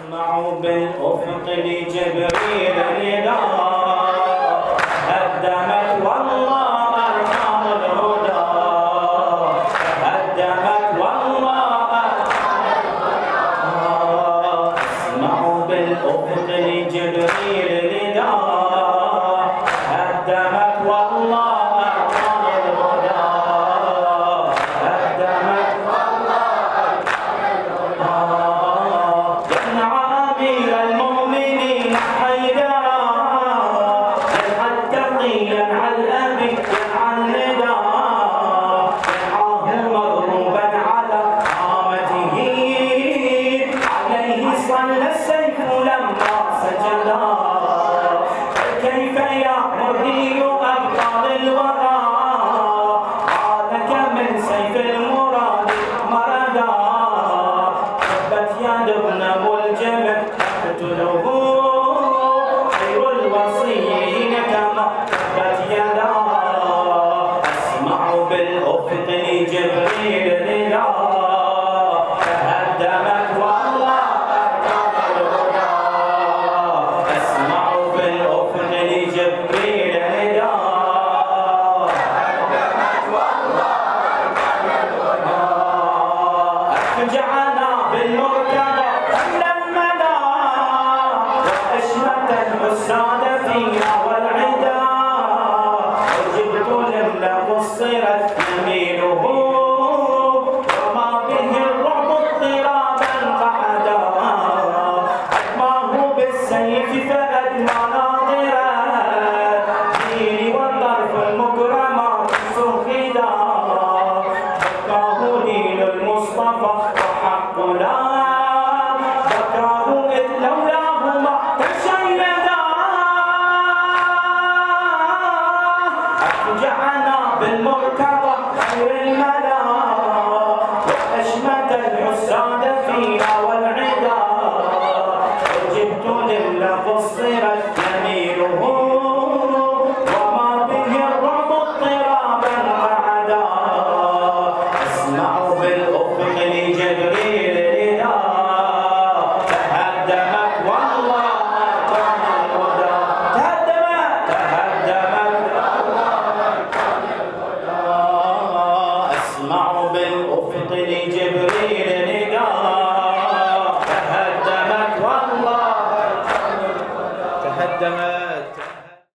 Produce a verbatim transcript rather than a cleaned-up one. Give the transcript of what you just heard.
أسمع بالأفق لجبريل نداء هدمت والله أرحام الهدى هدمت والله أسمع بالأفق لجبريل نداء هدمت والله أرحام الهدى هدمت بالأفق لجبريل نداء تهدمت والله أرحام الهدى أسمع بالأفق لجبريل نداء تهدمت والله أرحام الهدى أفجعنا بالمرتضى لمنا وأشمت الحساد فينا والعدا وجبت لمن قصرت يمينه وما به الرعب اضطرابا قعدا أدماه بالسيف فأدمى ناظرا ديني والظرف المكرمات سخدا بكاه دين المصطفى وحقنا بكاه إذ لولاه ما تشيدا أفجعنا بالمرتضى خير الملا وأشمت الحساد فينا والعدا وجبت لله قصرت يمينه وما به الرعب اضطرابا قعدا أسمع بالأفق لجبريل نداء تهدمت والله أرحام الهدى تهدمت تهدمت أسمع بالأفق لجبريل